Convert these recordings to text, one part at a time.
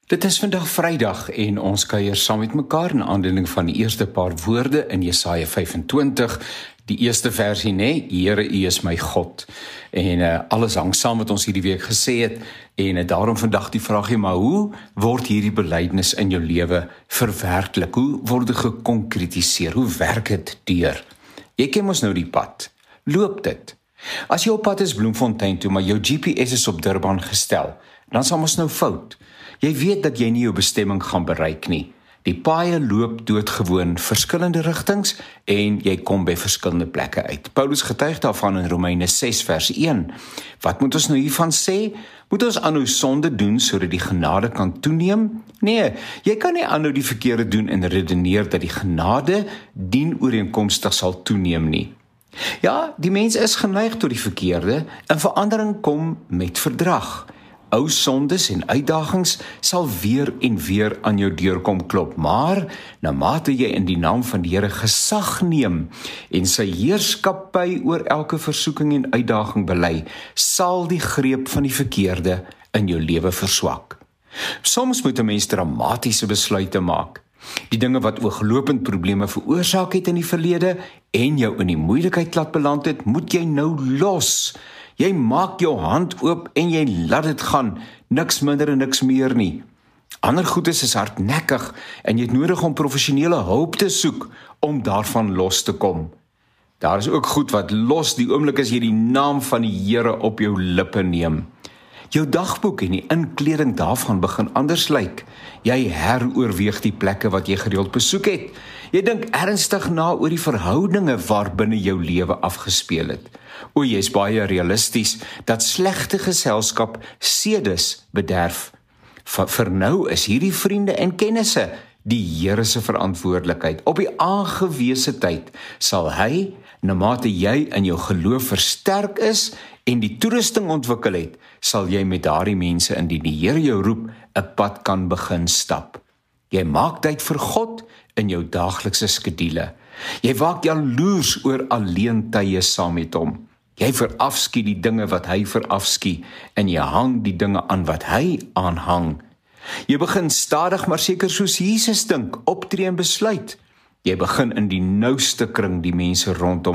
Dit is vandag Vrydag en ons kuier saam met mekaar in aanleiding van die eerste paar woorde in Jesaja 25, die eerste versie, Here, U is my God. En alles hang saam wat ons hierdie week gesê het, en daarom vandag die vraagie, maar hoe word hierdie belydenis in jou lewe verwerklik? Hoe word dit gekonkretiseer? Hoe werk dit deur? Jy ken mos nou die pad. Loop dit. As jy op pad is Bloemfontein toe, maar jou GPS is op Durban gestel, dan sal mos nou fout. Jy weet dat jy nie jou bestemming gaan bereik nie. Die paaie loop doodgewoon verskillende rigtings en jy kom by verskillende plekke uit. Paulus getuig daarvan in Romeine 6 vers 1. Wat moet ons nou hiervan sê? Moet ons aanhou sonde doen sodat die genade kan toeneem? Nee, jy kan nie aanhou die verkeerde doen en redeneer dat die genade dienooreenkomstig sal toeneem nie. Ja, die mens is geneig tot die verkeerde en verandering kom met verdrag. Ou sondes en uitdagings sal weer en weer aan jou deur kom klop, maar na mate jy in die naam van die Here gesag neem en sy heerskappy oor elke versoeking en uitdaging bely, sal die greep van die verkeerde in jou lewe verswak. Soms moet 'n mens dramatiese besluite maak. Die dinge wat ooglopend probleme veroorsaak het in die verlede en jou in die moeilikheid laat beland het, moet jy nou los. Jy maak jou hand oop en jy laat dit gaan, niks minder en niks meer nie. Ander goedes is hardnekkig en jy het nodig om professionele hulp te soek om daarvan los te kom. Daar is ook goed wat los die oomblik as jy die naam van die Here op jou lippe neem. Jou dagboek en die inkleding daarvan begin anders lyk. Jy heroorweeg die plekke wat jy gereeld besoek het. Jy dink ernstig na oor die verhoudinge waarbinne jou lewe afgespeel het. Jy is baie realisties dat slegte geselskap sedes bederf. Vir nou is hierdie vriende en kennisse die Here se verantwoordelikheid. Op die aangewese tyd sal hy, na mate jy in jou geloof versterk is en die toerusting ontwikkel het, sal jy met daardie mense indien die Here jou roep, 'n pad kan begin stap. Jy maak tyd vir God in jou daaglikse skedule. Jy waak jaloers oor alleen tye saam met hom. Jy verafskie die dinge wat hy verafskie en jy hang die dinge aan wat hy aanhang. Jy begin stadig maar seker soos Jesus dink, optree en besluit. Jy begin in die nouste kring die mense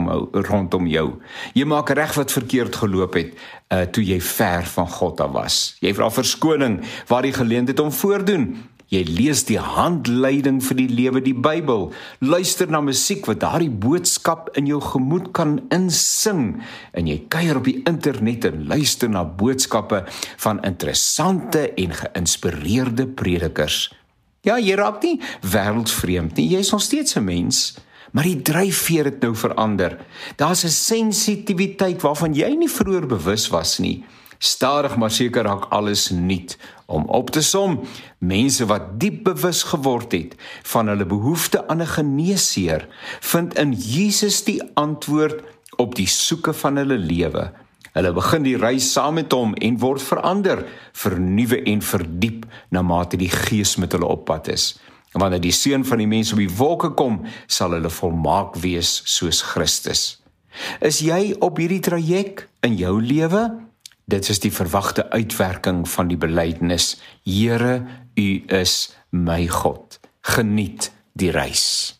rondom jou. Jy maak reg wat verkeerd geloop het toe jy ver van God af was. Jy vra verskoning waar die geleentheid om voordoen. Jy lees die handleiding vir die lewe, die Bybel. Luister na musiek wat daardie boodskap in jou gemoed kan insing. En jy kuier op die internet en luister na boodskappe van interessante en geïnspireerde predikers. Ja, jy raak nie wêreldvreemd nie, jy is nog steeds 'n mens, maar die dryfveer het nou verander. Daar's 'n sensitiwiteit waarvan jy nie vroeër bewus was nie. Stadig maar seker raak alles nuut. Om op te som, mense wat diep bewus geword het van hulle behoefte aan 'n geneesheer, vind in Jesus die antwoord op die soeke van hulle lewe. Hulle begin die reis saam met hom en word verander, vernuwe en verdiep na mate die Gees met hulle op pad is. En wanneer die Seun van die mens op die wolke kom, sal hulle volmaak wees soos Christus. Is jy op hierdie traject in jou lewe? Dit is die verwagte uitwerking van die belydenis. Here, U is my God. Geniet die reis.